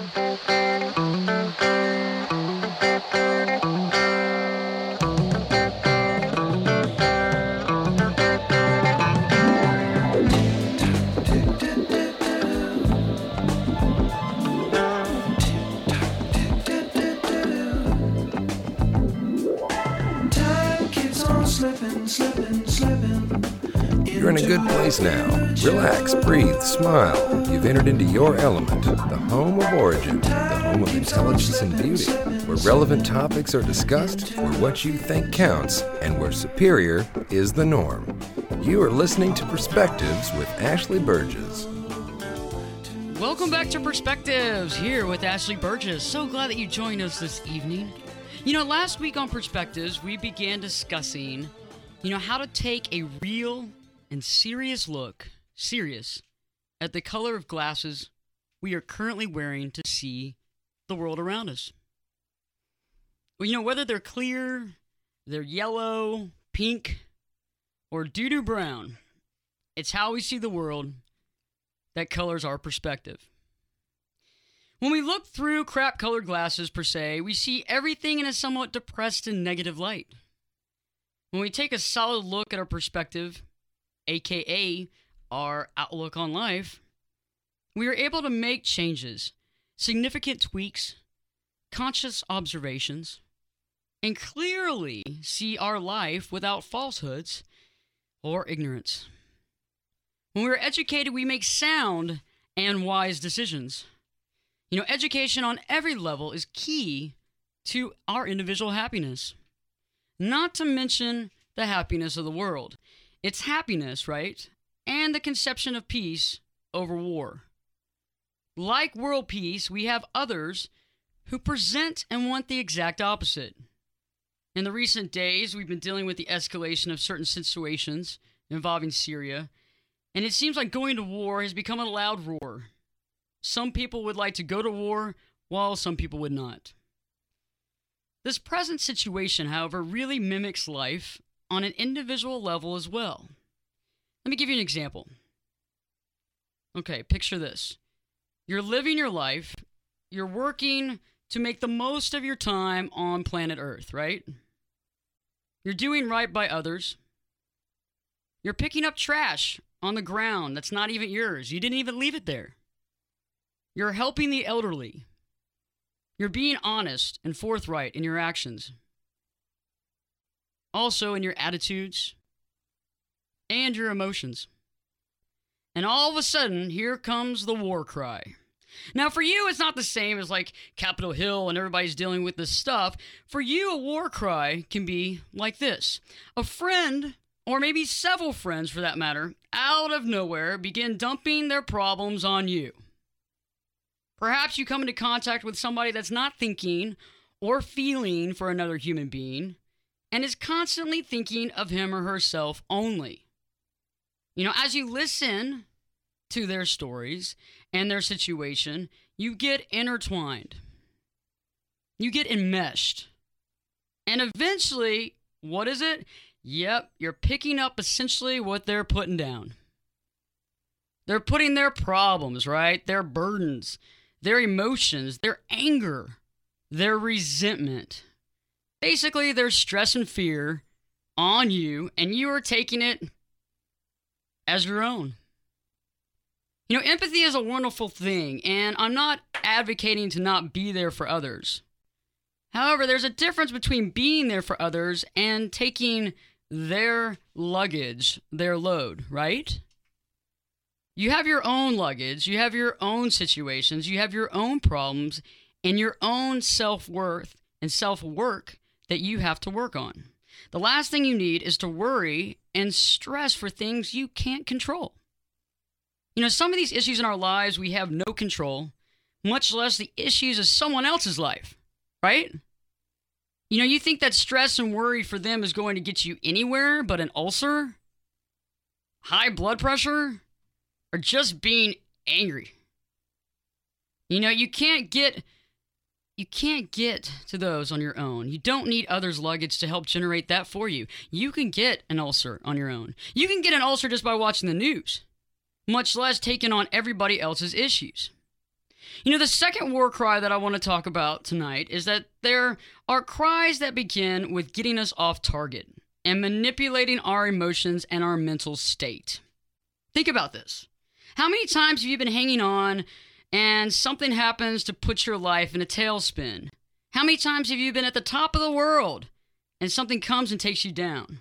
You're in a good place now. Relax, breathe, smile. You've entered into your element, the home of origin, the home of intelligence and beauty, where relevant topics are discussed, where what you think counts, and where superior is the norm. You are listening to Perspectives with Ashley Burgess. Welcome back to Perspectives, here with Ashley Burgess. So glad that you joined us this evening. You know, last week on Perspectives, we began discussing, how to take a real and serious look, at the color of glasses we are currently wearing to see the world around us. Well, whether they're clear, they're yellow, pink, or doo-doo brown, it's how we see the world that colors our perspective. When we look through crap-colored glasses, per se, we see everything in a somewhat depressed and negative light. When we take a solid look at our perspective, aka our outlook on life, we are able to make changes, significant tweaks, conscious observations, and clearly see our life without falsehoods or ignorance. When we're educated, we make sound and wise decisions. Education on every level is key to our individual happiness. Not to mention the happiness of the world. It's happiness, right? And the conception of peace over war. Like world peace, we have others who present and want the exact opposite. In the recent days, we've been dealing with the escalation of certain situations involving Syria, and it seems like going to war has become a loud roar. Some people would like to go to war, while some people would not. This present situation, however, really mimics life on an individual level as well. Let me give you an example. Okay, picture this. You're living your life, you're working to make the most of your time on planet Earth, right? You're doing right by others. You're picking up trash on the ground that's not even yours. You didn't even leave it there. You're helping the elderly. You're being honest and forthright in your actions. Also in your attitudes and your emotions. And all of a sudden, here comes the war cry. Now, for you, it's not the same as like Capitol Hill and everybody's dealing with this stuff. For you, a war cry can be like this. A friend, or maybe several friends for that matter, out of nowhere begin dumping their problems on you. Perhaps you come into contact with somebody that's not thinking or feeling for another human being and is constantly thinking of him or herself only. As you listen to their stories and their situation, you get intertwined. You get enmeshed. And eventually, what is it? Yep, you're picking up essentially what they're putting down. They're putting their problems, right? Their burdens, their emotions, their anger, their resentment, basically their stress and fear on you, and you are taking it as your own. Empathy is a wonderful thing, and I'm not advocating to not be there for others. However, there's a difference between being there for others and taking their luggage, their load, right? You have your own luggage, you have your own situations, you have your own problems, and your own self-worth and self-work that you have to work on. The last thing you need is to worry and stress for things you can't control. Some of these issues in our lives we have no control, much less the issues of someone else's life, right? You think that stress and worry for them is going to get you anywhere but an ulcer, high blood pressure, or just being angry. You can't get to those on your own. You don't need others' luggage to help generate that for you. You can get an ulcer on your own. You can get an ulcer just by watching the news, much less taking on everybody else's issues. The second war cry that I want to talk about tonight is that there are cries that begin with getting us off target and manipulating our emotions and our mental state. Think about this. How many times have you been hanging on and something happens to put your life in a tailspin? How many times have you been at the top of the world and something comes and takes you down?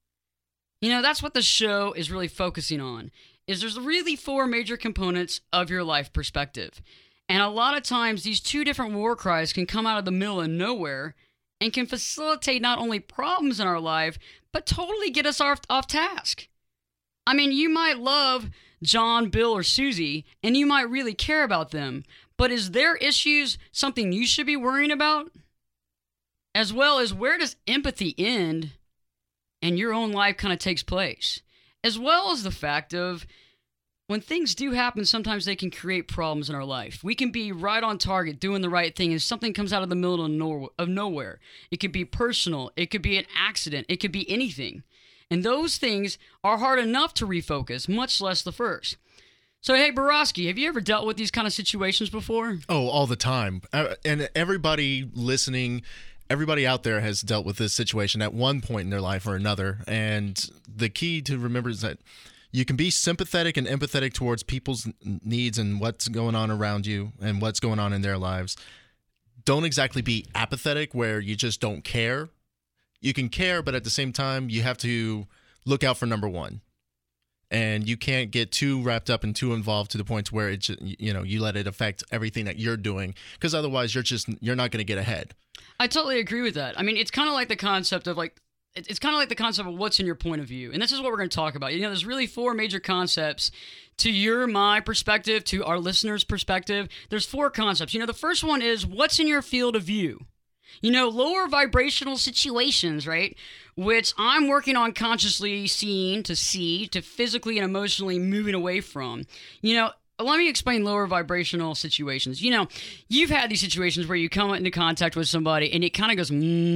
That's what the show is really focusing on, is there's really 4 major components of your life perspective. And a lot of times these 2 different war cries can come out of the middle of nowhere and can facilitate not only problems in our life, but totally get us off task. I mean, you might love John, Bill, or Susie, and you might really care about them, but is their issues something you should be worrying about? As well as, where does empathy end and your own life kind of takes place? As well as the fact of, when things do happen, sometimes they can create problems in our life. We can be right on target, doing the right thing, and something comes out of the middle of nowhere. It could be personal. It could be an accident. It could be anything. And those things are hard enough to refocus, much less the first. So, hey, Borowski, have you ever dealt with these kind of situations before? Oh, all the time. And everybody listening, everybody out there has dealt with this situation at one point in their life or another. And the key to remember is that you can be sympathetic and empathetic towards people's needs and what's going on around you and what's going on in their lives. Don't exactly be apathetic where you just don't care. You can care, but at the same time, you have to look out for number one. And you can't get too wrapped up and too involved to the point where it, you let it affect everything that you're doing, because otherwise you're not going to get ahead. I totally agree with that. I mean, it's kind of like the concept of what's in your point of view. And this is what we're going to talk about. There's really 4 major concepts to my perspective, to our listeners' perspective. There's 4 concepts. The first one is, what's in your field of view? Lower vibrational situations, right? Which I'm working on consciously seeing, to physically and emotionally moving away from. Let me explain lower vibrational situations. You've had these situations where you come into contact with somebody and it kind of goes,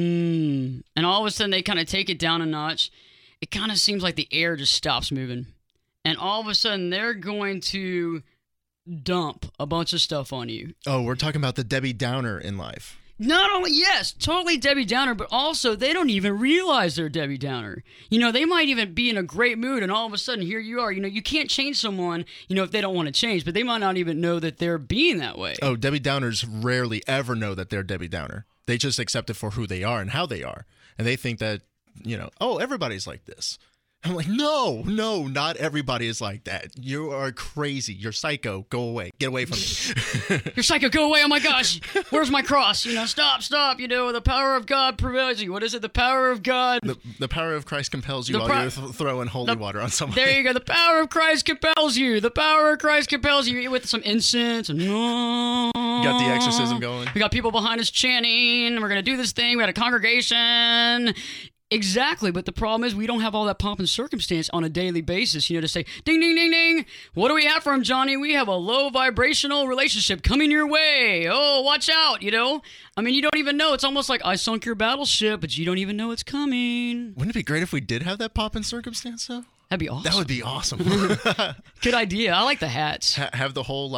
and all of a sudden they kind of take it down a notch. It kind of seems like the air just stops moving. And all of a sudden they're going to dump a bunch of stuff on you. Oh, we're talking about the Debbie Downer in life. Not only, yes, totally Debbie Downer, but also they don't even realize they're Debbie Downer. They might even be in a great mood, and all of a sudden, here you are. You can't change someone, if they don't want to change, but they might not even know that they're being that way. Oh, Debbie Downers rarely ever know that they're Debbie Downer. They just accept it for who they are and how they are. And they think that, everybody's like this. I'm like, no, not everybody is like that. You are crazy. You're psycho. Go away. Get away from me. You're psycho. Go away. Oh, my gosh. Where's my cross? Stop. The power of God prevails you. What is it? The power of God. The power of Christ compels you while you're throwing holy water on someone. There you go. The power of Christ compels you. The power of Christ compels you, with some incense. And you got the exorcism going. We got people behind us chanting. We're going to do this thing. We got a congregation. Exactly, but the problem is we don't have all that pomp and circumstance on a daily basis, to say, ding, ding, ding, ding. What do we have for him, Johnny? We have a low vibrational relationship coming your way. Oh, watch out, I mean, you don't even know. It's almost like I sunk your battleship, but you don't even know it's coming. Wouldn't it be great if we did have that pomp and circumstance, though? That'd be awesome. That would be awesome. Good idea. I like the hats. Have the whole,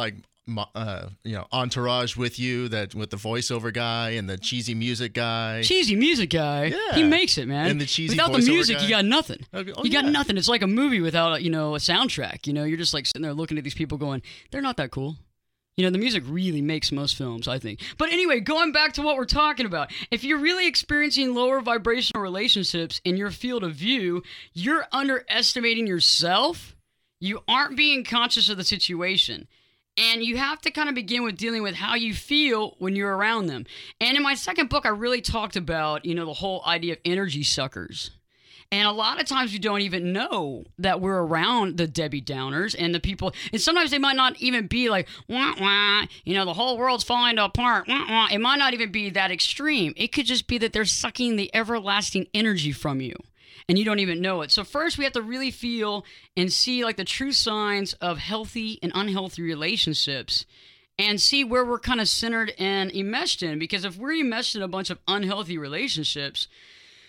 entourage with you, that with the voiceover guy and the cheesy music guy. Yeah. He makes it, man. And the cheesy without the music, guy. You got nothing. Oh, you got nothing. It's like a movie without, a soundtrack. You're just like sitting there looking at these people going, they're not that cool. The music really makes most films, I think. But anyway, going back to what we're talking about, if you're really experiencing lower vibrational relationships in your field of view, you're underestimating yourself. You aren't being conscious of the situation. And you have to kind of begin with dealing with how you feel when you're around them. And in my second book, I really talked about, the whole idea of energy suckers. And a lot of times we don't even know that we're around the Debbie Downers and the people. And sometimes they might not even be like, wah, wah, the whole world's falling apart. Wah, wah. It might not even be that extreme. It could just be that they're sucking the everlasting energy from you. And you don't even know it. So first we have to really feel and see the true signs of healthy and unhealthy relationships and see where we're kind of centered and enmeshed in. Because if we're enmeshed in a bunch of unhealthy relationships,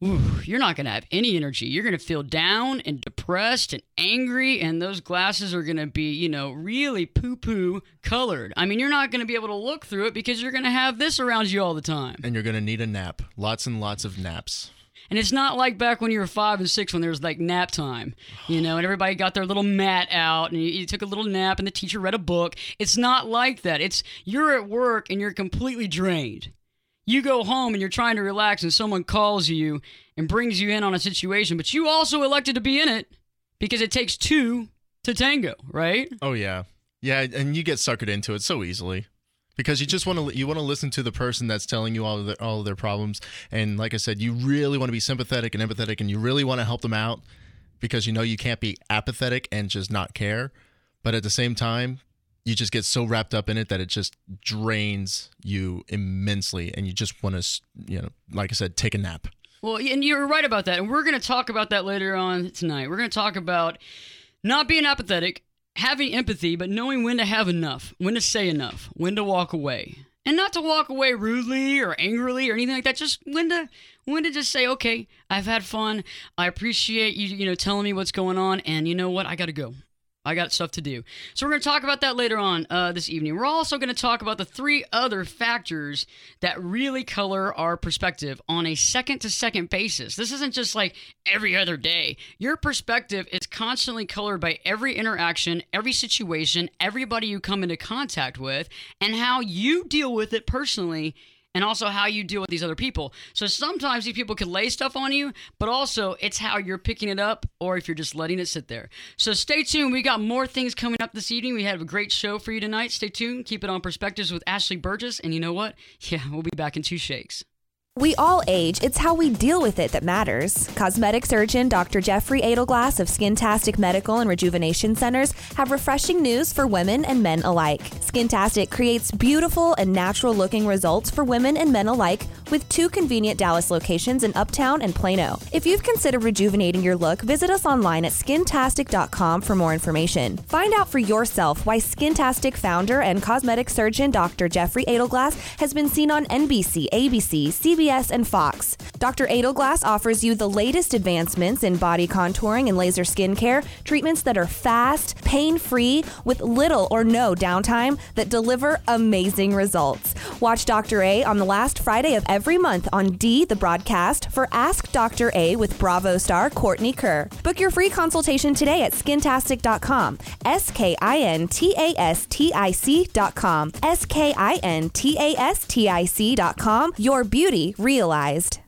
you're not going to have any energy. You're going to feel down and depressed and angry, and those glasses are going to be, really poo-poo colored. I mean, you're not going to be able to look through it because you're going to have this around you all the time. And you're going to need a nap. Lots and lots of naps. And it's not like back when you were 5 and 6 when there was like nap time, and everybody got their little mat out and you took a little nap and the teacher read a book. It's not like that. You're at work and you're completely drained. You go home and you're trying to relax and someone calls you and brings you in on a situation, but you also elected to be in it because it takes two to tango, right? Oh, yeah. Yeah, and you get suckered into it so easily because you just want to listen to the person that's telling you all of their problems. And like I said, you really want to be sympathetic and empathetic, and you really want to help them out because you can't be apathetic and just not care. But at the same time, you just get so wrapped up in it that it just drains you immensely, and you just want to, like I said, take a nap. Well, and you're right about that, and we're going to talk about that later on tonight. We're going to talk about not being apathetic, having empathy, but knowing when to have enough, when to say enough, when to walk away. And not to walk away rudely or angrily or anything like that, just when to just say, okay, I've had fun, I appreciate you, telling me what's going on, and you know what, I got to go. I got stuff to do. So we're going to talk about that later on this evening. We're also going to talk about the 3 other factors that really color our perspective on a second-to-second basis. This isn't just like every other day. Your perspective is constantly colored by every interaction, every situation, everybody you come into contact with, and how you deal with it personally, and also how you deal with these other people. So sometimes these people can lay stuff on you, but also it's how you're picking it up or if you're just letting it sit there. So stay tuned. We got more things coming up this evening. We have a great show for you tonight. Stay tuned. Keep it on Perspectives with Ashley Burgess. And you know what? Yeah, we'll be back in 2 shakes. We all age. It's how we deal with it that matters. Cosmetic surgeon Dr. Jeffrey Edelglass of Skintastic Medical and Rejuvenation Centers have refreshing news for women and men alike. Skintastic creates beautiful and natural-looking results for women and men alike with 2 convenient Dallas locations in Uptown and Plano. If you've considered rejuvenating your look, visit us online at skintastic.com for more information. Find out for yourself why Skintastic founder and cosmetic surgeon Dr. Jeffrey Edelglass has been seen on NBC, ABC, CBS, and Fox. Dr. Edelglass offers you the latest advancements in body contouring and laser skincare, treatments that are fast, pain-free, with little or no downtime that deliver amazing results. Watch Dr. A on the last Friday of every month on D, the broadcast, for Ask Dr. A with Bravo star Courtney Kerr. Book your free consultation today at skintastic.com. skintastic.com. skintastic.com. Your beauty realized.